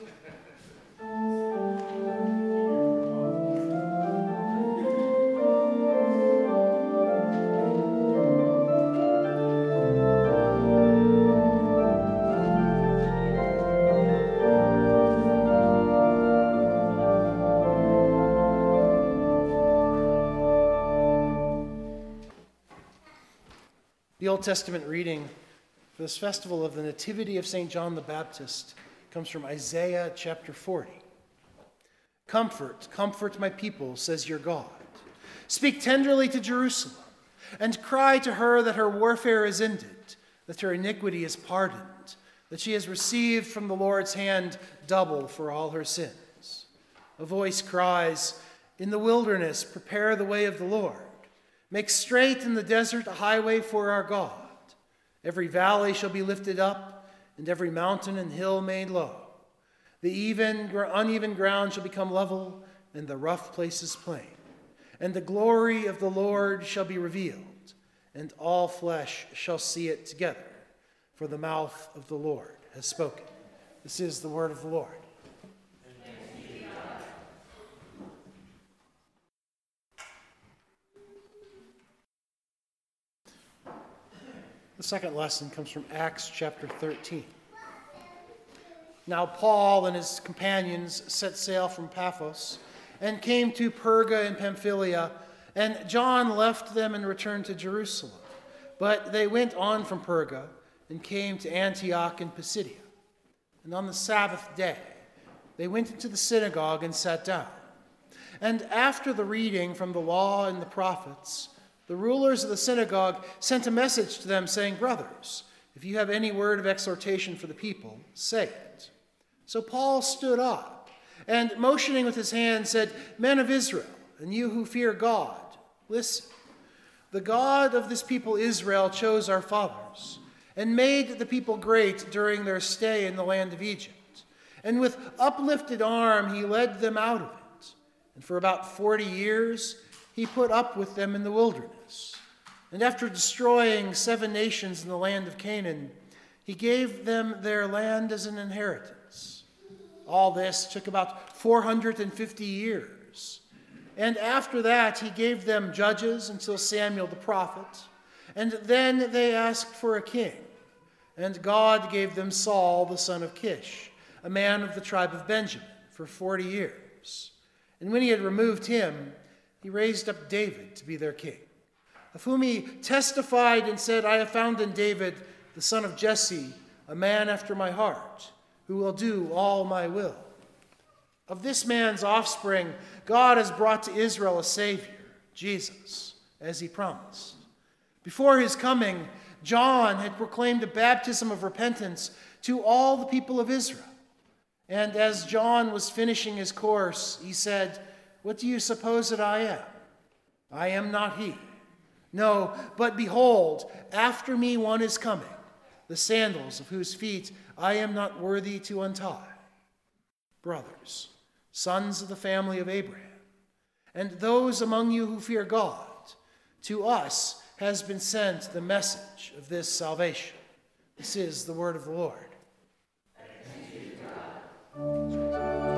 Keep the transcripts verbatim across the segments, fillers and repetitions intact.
The Old Testament reading for this festival of the Nativity of Saint John the Baptist comes from Isaiah chapter forty. Comfort, comfort my people, says your God. Speak tenderly to Jerusalem, and cry to her that her warfare is ended, that her iniquity is pardoned, that she has received from the Lord's hand double for all her sins. A voice cries, in the wilderness, prepare the way of the Lord. Make straight in the desert a highway for our God. Every valley shall be lifted up, and every mountain and hill made low. The even, uneven ground shall become level, and the rough places plain. And the glory of the Lord shall be revealed, and all flesh shall see it together. For the mouth of the Lord has spoken. This is the word of the Lord. The second lesson comes from Acts chapter thirteen. Now Paul and his companions set sail from Paphos and came to Perga in Pamphylia, and John left them and returned to Jerusalem. But they went on from Perga and came to Antioch in Pisidia. And on the Sabbath day, they went into the synagogue and sat down. And after the reading from the law and the prophets, the rulers of the synagogue sent a message to them saying, brothers, if you have any word of exhortation for the people, say it. So Paul stood up and, motioning with his hand, said, men of Israel, and you who fear God, listen. The God of this people Israel chose our fathers and made the people great during their stay in the land of Egypt. And with uplifted arm he led them out of it. And for about forty years he put up with them in the wilderness. And after destroying seven nations in the land of Canaan, he gave them their land as an inheritance. All this took about four hundred fifty years. And after that, he gave them judges until Samuel the prophet. And then they asked for a king. And God gave them Saul the son of Kish, a man of the tribe of Benjamin, for forty years. And when he had removed him, he raised up David to be their king, of whom he testified and said, I have found in David, the son of Jesse, a man after my heart, who will do all my will. Of this man's offspring, God has brought to Israel a Savior, Jesus, as he promised. Before his coming, John had proclaimed a baptism of repentance to all the people of Israel. And as John was finishing his course, he said, what do you suppose that I am? I am not he. No, but behold, after me one is coming, the sandals of whose feet I am not worthy to untie. Brothers, sons of the family of Abraham, and those among you who fear God, to us has been sent the message of this salvation. This is the word of the Lord. Thanks be to God.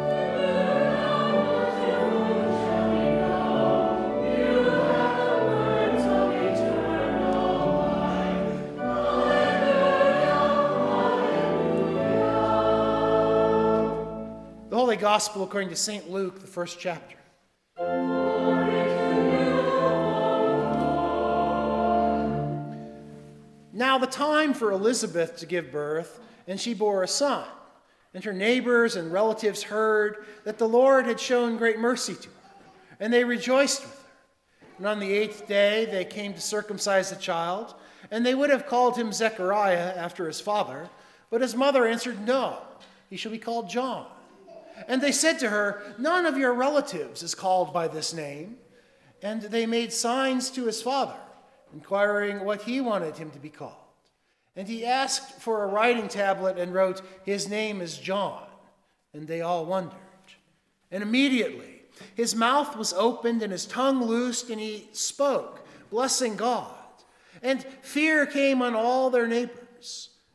The Holy Gospel according to Saint Luke, the first chapter. Now the time for Elizabeth to give birth, and she bore a son. And her neighbors and relatives heard that the Lord had shown great mercy to her, and they rejoiced with her. And on the eighth day they came to circumcise the child, and they would have called him Zechariah after his father, but his mother answered, no, he shall be called John. And they said to her, none of your relatives is called by this name. And they made signs to his father, inquiring what he wanted him to be called. And he asked for a writing tablet and wrote, his name is John. And they all wondered. And immediately his mouth was opened and his tongue loosed, and he spoke, blessing God. And fear came on all their neighbors.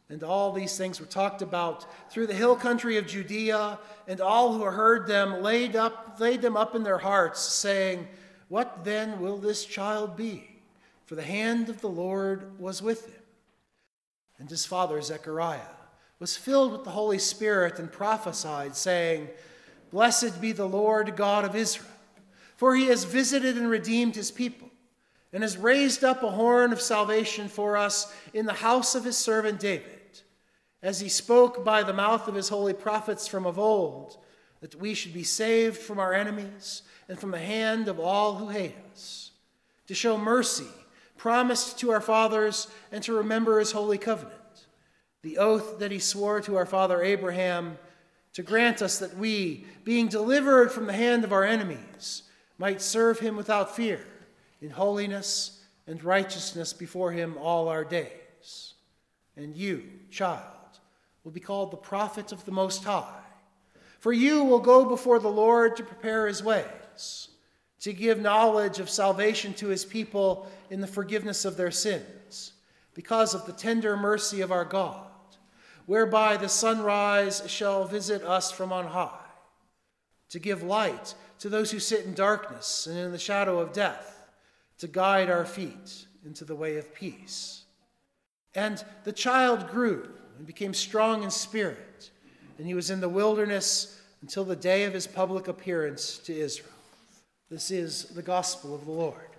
And all these things were talked about through the hill country of Judea, and all who heard them laid up laid them up in their hearts, saying, "What then will this child be? For the hand of the Lord was with him." And his father Zechariah was filled with the Holy Spirit and prophesied, saying, "Blessed be the Lord God of Israel, for he has visited and redeemed his people, and has raised up a horn of salvation for us in the house of his servant David, as he spoke by the mouth of his holy prophets from of old, that we should be saved from our enemies and from the hand of all who hate us, to show mercy promised to our fathers, and to remember his holy covenant, the oath that he swore to our father Abraham, to grant us that we, being delivered from the hand of our enemies, might serve him without fear, in holiness and righteousness before him all our days. And you, child, will be called the prophet of the Most High, for you will go before the Lord to prepare his ways, to give knowledge of salvation to his people in the forgiveness of their sins, because of the tender mercy of our God, whereby the sunrise shall visit us from on high, to give light to those who sit in darkness and in the shadow of death, to guide our feet into the way of peace. And the child grew and became strong in spirit, and he was in the wilderness until the day of his public appearance to Israel. This is the gospel of the Lord.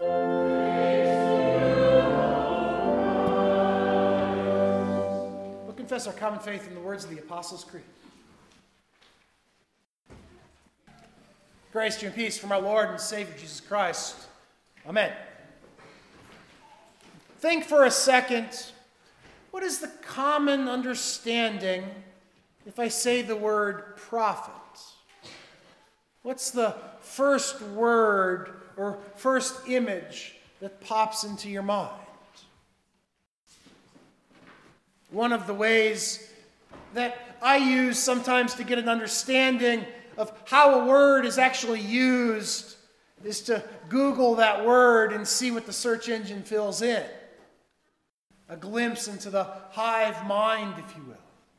We'll confess our common faith in the words of the Apostles' Creed. Grace to you and peace from our Lord and Savior Jesus Christ. Amen. Think for a second, what is the common understanding if I say the word prophet? What's the first word or first image that pops into your mind? One of the ways that I use sometimes to get an understanding of how a word is actually used is to Google that word and see what the search engine fills in. A glimpse into the hive mind, if you will.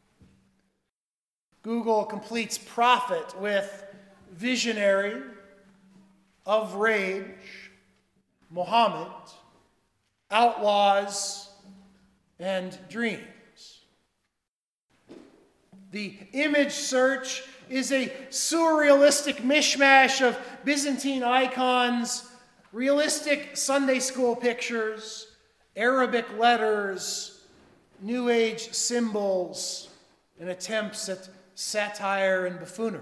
Google completes prophet with visionary, of rage, Muhammad, outlaws, and dreams. The image search is a surrealistic mishmash of Byzantine icons, realistic Sunday school pictures, Arabic letters, New Age symbols, and attempts at satire and buffoonery.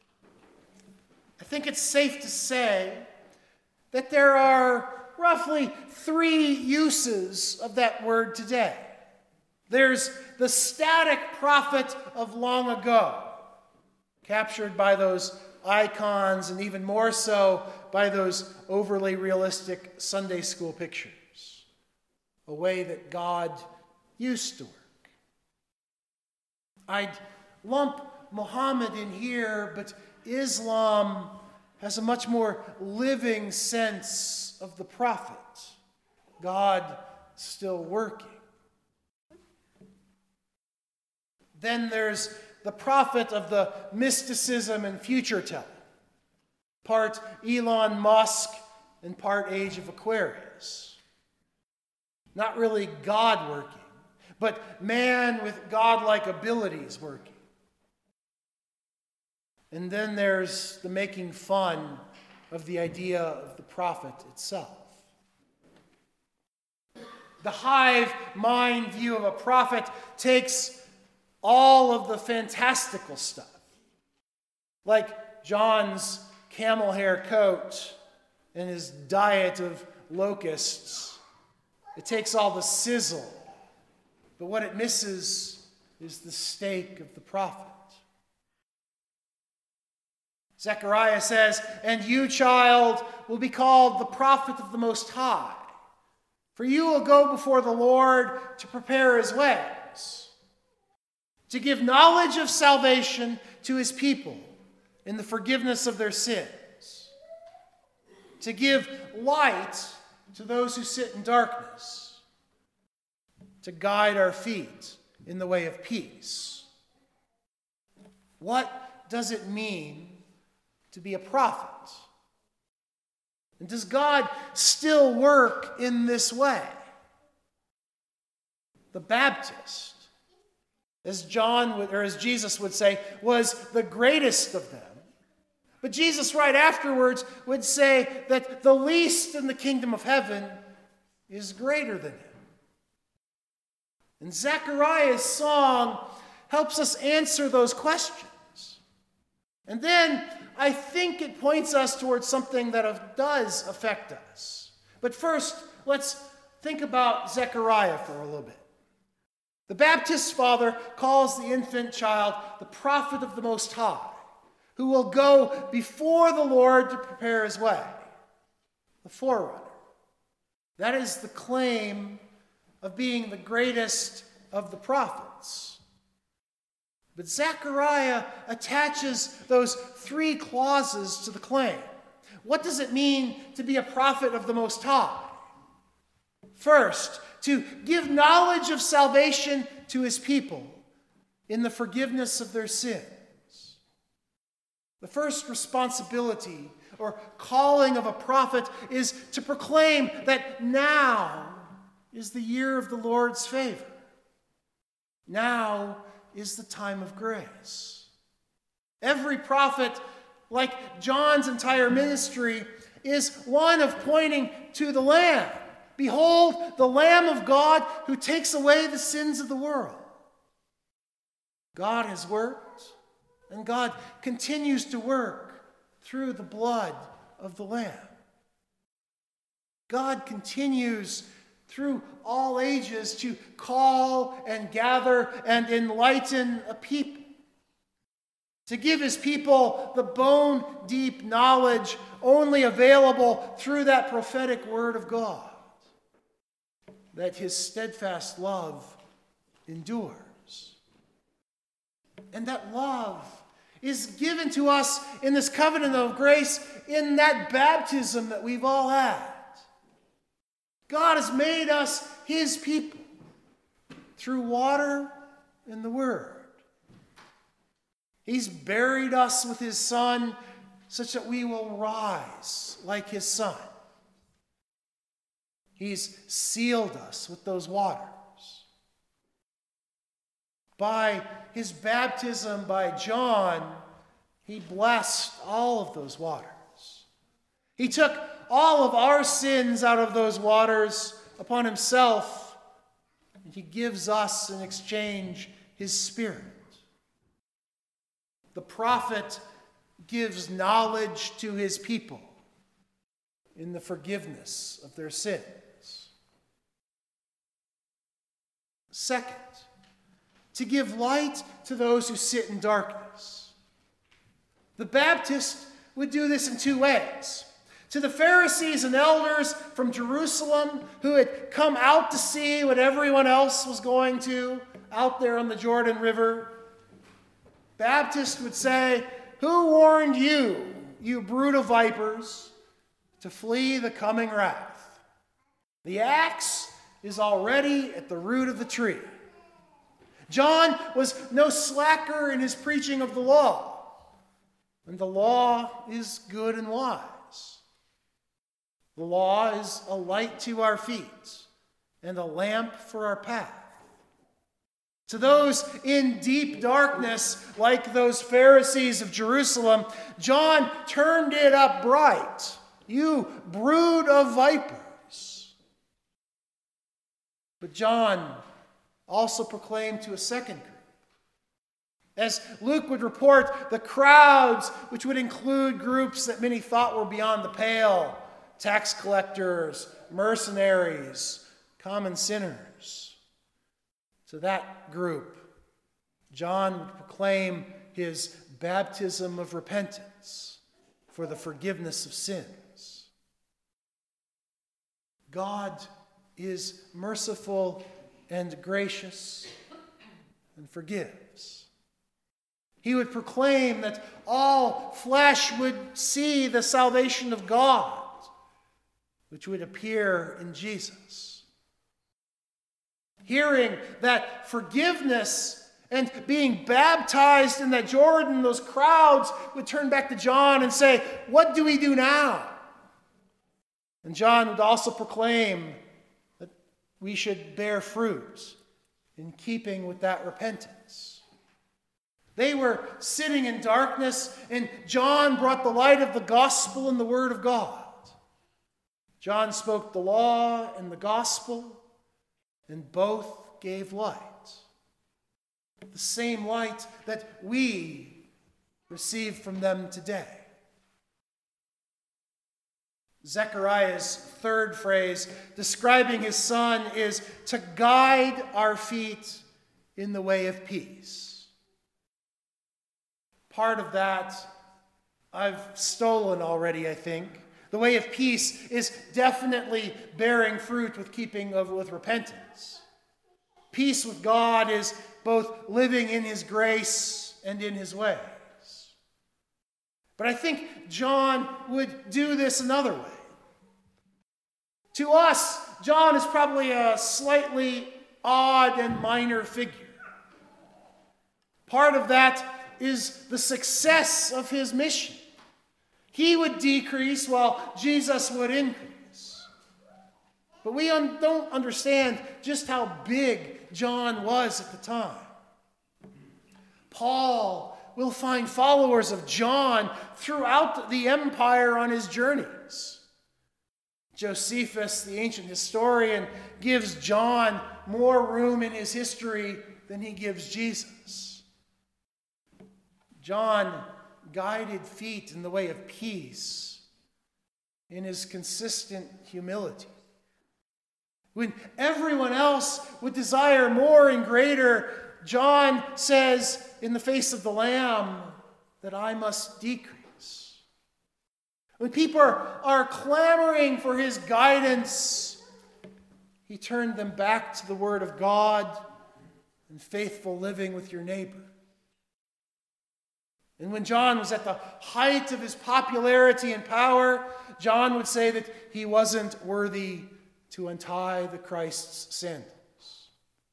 I think it's safe to say that there are roughly three uses of that word today. There's the static prophet of long ago, captured by those icons and even more so by those overly realistic Sunday school pictures, a way that God used to work. I'd lump Muhammad in here, but Islam has a much more living sense of the prophet, God still working. Then there's the prophet of the mysticism and future telling, part Elon Musk and part Age of Aquarius. Not really God working, but man with godlike abilities working. And then there's the making fun of the idea of the prophet itself. The hive mind view of a prophet takes all of the fantastical stuff, like John's camel hair coat and his diet of locusts. It takes all the sizzle, but what it misses is the stake of the prophet. Zechariah says, "And you, child, will be called the prophet of the Most High, for you will go before the Lord to prepare his ways, to give knowledge of salvation to his people in the forgiveness of their sins, to give light to those who sit in darkness, to guide our feet in the way of peace. What does it mean to be a prophet? And does God still work in this way? The Baptist, as John would, or as Jesus would say, was the greatest of them. But Jesus right afterwards would say that the least in the kingdom of heaven is greater than him. And Zechariah's song helps us answer those questions. And then I think it points us towards something that does affect us. But first, let's think about Zechariah for a little bit. The Baptist father calls the infant child the prophet of the Most High, who will go before the Lord to prepare his way, the forerunner. That is the claim of being the greatest of the prophets. But Zechariah attaches those three clauses to the claim. What does it mean to be a prophet of the Most High? First, to give knowledge of salvation to his people in the forgiveness of their sins. The first responsibility or calling of a prophet is to proclaim that now is the year of the Lord's favor. Now is the time of grace. Every prophet, like John's entire ministry, is one of pointing to the Lamb. Behold, the Lamb of God who takes away the sins of the world. God has worked, and God continues to work through the blood of the Lamb. God continues through all ages to call and gather and enlighten a people, to give his people the bone-deep knowledge only available through that prophetic word of God, that his steadfast love endures. And that love is given to us in this covenant of grace in that baptism that we've all had. God has made us his people through water and the word. He's buried us with his Son such that we will rise like his Son. He's sealed us with those waters. By his baptism by John, he blessed all of those waters. He took all of our sins out of those waters upon himself, and he gives us in exchange his Spirit. The prophet gives knowledge to his people in the forgiveness of their sins. Second, to give light to those who sit in darkness. The Baptist would do this in two ways. To the Pharisees and elders from Jerusalem who had come out to see what everyone else was going to out there on the Jordan River, Baptist would say, "Who warned you, you brood of vipers, to flee the coming wrath? The axe is already at the root of the tree." John was no slacker in his preaching of the law, and the law is good and wise. The law is a light to our feet and a lamp for our path. To those in deep darkness, like those Pharisees of Jerusalem, John turned it up bright. You brood of vipers. But John also proclaimed to a second group. As Luke would report, the crowds, which would include groups that many thought were beyond the pale, tax collectors, mercenaries, common sinners. To that group, John would proclaim his baptism of repentance for the forgiveness of sins. God is merciful and gracious and forgives. He would proclaim that all flesh would see the salvation of God, which would appear in Jesus. hearing that forgiveness and being baptized in that Jordan, those crowds would turn back to John and say, "What do we do now?" And John would also proclaim that we should bear fruit in keeping with that repentance. They were sitting in darkness, and John brought the light of the gospel and the word of God. John spoke the law and the gospel, and both gave light. The same light that we receive from them today. Zechariah's third phrase describing his son is to guide our feet in the way of peace. Part of that I've stolen already, I think. The way of peace is definitely bearing fruit with keeping of with repentance. Peace with God is both living in his grace and in his ways. But I think John would do this another way. To us, John is probably a slightly odd and minor figure. Part of that is the success of his mission. He would decrease while Jesus would increase. But we un- don't understand just how big John was at the time. Paul will find followers of John throughout the empire on his journeys. Josephus, the ancient historian, gives John more room in his history than he gives Jesus. John guided feet in the way of peace in his consistent humility. When everyone else would desire more and greater, John says in the face of the Lamb that I must decrease. When people are, are clamoring for his guidance, he turned them back to the Word of God and faithful living with your neighbor. And when John was at the height of his popularity and power, John would say that he wasn't worthy to untie the Christ's sandals.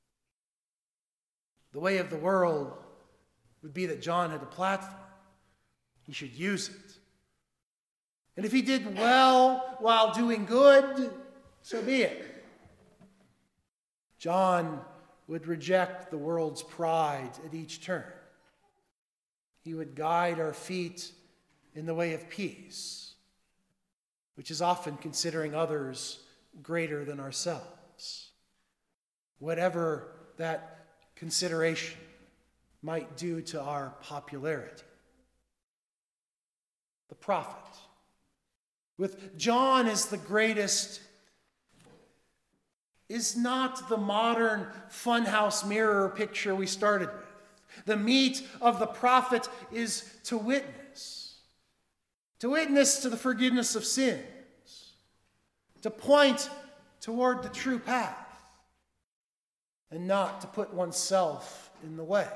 The way of the world would be that John had a platform. He should use it. And if he did well while doing good, so be it. John would reject the world's pride at each turn. He would guide our feet in the way of peace, which is often considering others greater than ourselves, whatever that consideration might do to our popularity. The prophet, with John as the greatest, is not the modern funhouse mirror picture we started with. The meat of the prophet is to witness. To witness to the forgiveness of sins. To point toward the true path. And not to put oneself in the way.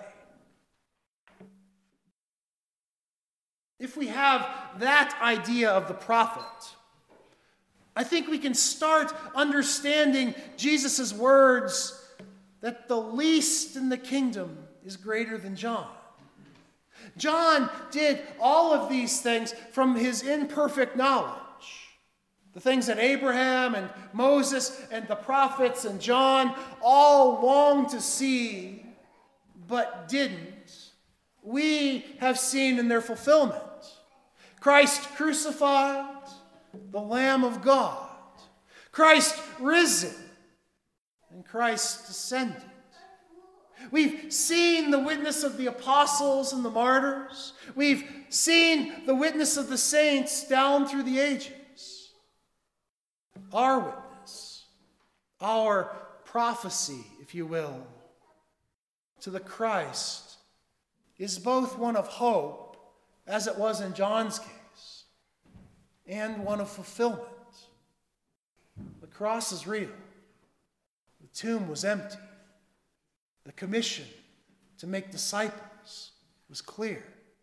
If we have that idea of the prophet, I think we can start understanding Jesus' words that the least in the kingdom is greater than John. John did all of these things from his imperfect knowledge. The things that Abraham and Moses and the prophets and John all longed to see, but didn't, we have seen in their fulfillment. Christ crucified, the Lamb of God. Christ risen, and Christ descended. We've seen the witness of the apostles and the martyrs. We've seen the witness of the saints down through the ages. Our witness, our prophecy, if you will, to the Christ is both one of hope, as it was in John's case, and one of fulfillment. The cross is real. The tomb was empty. The commission to make disciples was clear.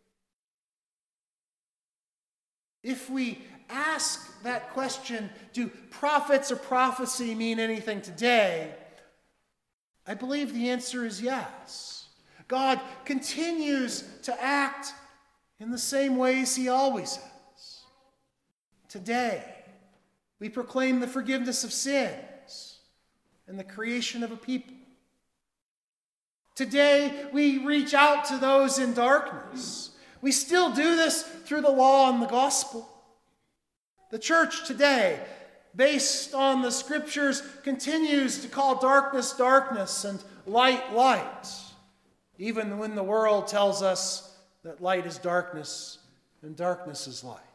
If we ask that question, do prophets or prophecy mean anything today? I believe the answer is yes. God continues to act in the same ways he always has. Today, we proclaim the forgiveness of sins and the creation of a people. Today, we reach out to those in darkness. We still do this through the law and the gospel. The church today, based on the scriptures, continues to call darkness darkness and light light, even when the world tells us that light is darkness and darkness is light.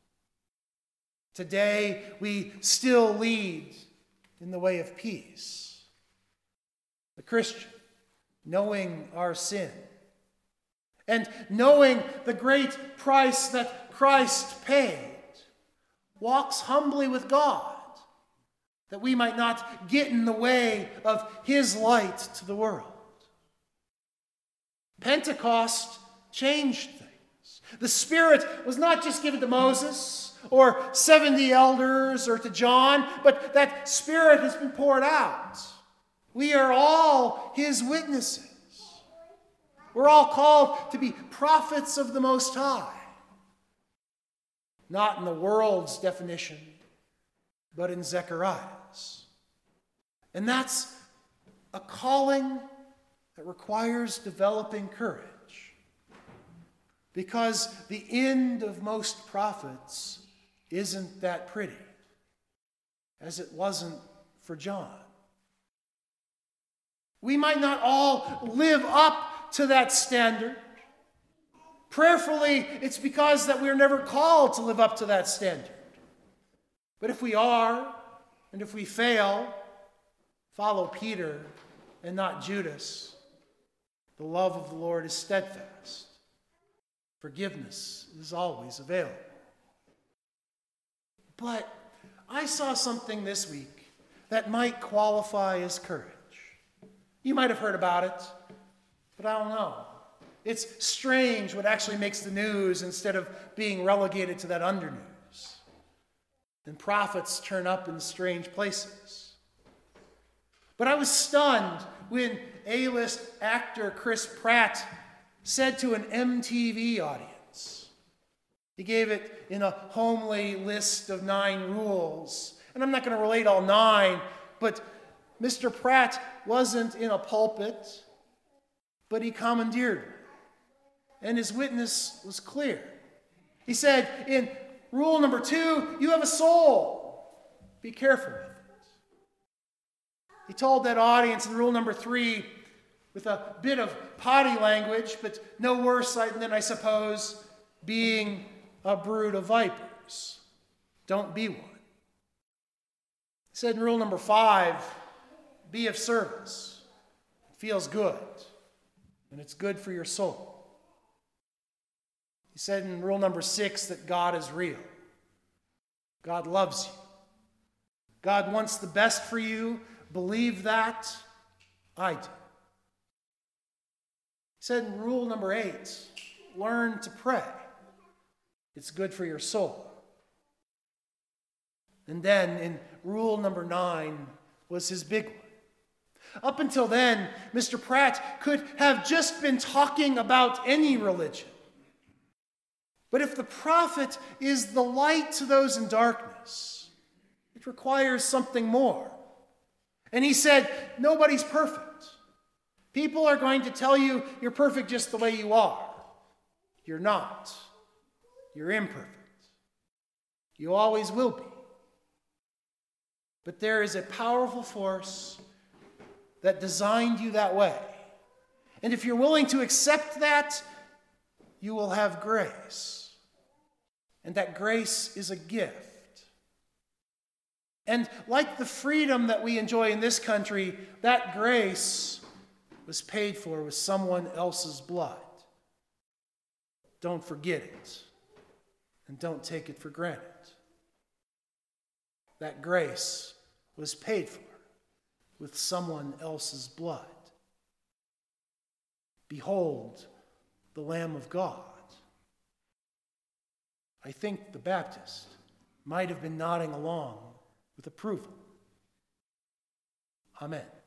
Today, we still lead in the way of peace. The Christian, knowing our sin and knowing the great price that Christ paid, walks humbly with God, that we might not get in the way of his light to the world. Pentecost changed things. The Spirit was not just given to Moses or seventy elders or to John, but that Spirit has been poured out. We are all his witnesses. We're all called to be prophets of the Most High. Not in the world's definition, but in Zechariah's. And that's a calling that requires developing courage. Because the end of most prophets isn't that pretty, as it wasn't for John. We might not all live up to that standard. Prayerfully, it's because that we're never called to live up to that standard. But if we are, and if we fail, follow Peter and not Judas. The love of the Lord is steadfast. Forgiveness is always available. But I saw something this week that might qualify as courage. You might have heard about it, but I don't know. It's strange what actually makes the news instead of being relegated to that undernews. And prophets turn up in strange places. But I was stunned when A-list actor Chris Pratt said to an M T V audience, he gave it in a homely list of nine rules. And I'm not going to relate all nine, but Mister Pratt wasn't in a pulpit, but he commandeered one. And his witness was clear. He said, in rule number two, you have a soul. Be careful with it. He told that audience in rule number three, with a bit of potty language, but no worse than, I suppose, being a brood of vipers. Don't be one. He said in rule number five, be of service. It feels good, and it's good for your soul. He said in rule number six that God is real. God loves you. God wants the best for you. Believe that. I do. He said in rule number eight, learn to pray. It's good for your soul. And then in rule number nine was his big one. Up until then, Mister Pratt could have just been talking about any religion. But if the prophet is the light to those in darkness, it requires something more. And he said, nobody's perfect. People are going to tell you you're perfect just the way you are. You're not. You're imperfect. You always will be. But there is a powerful force that designed you that way. And if you're willing to accept that, you will have grace. And that grace is a gift. And like the freedom that we enjoy in this country, that grace was paid for with someone else's blood. Don't forget it. And don't take it for granted. That grace was paid for with someone else's blood. Behold, the Lamb of God. I think the Baptist might have been nodding along with approval. Amen.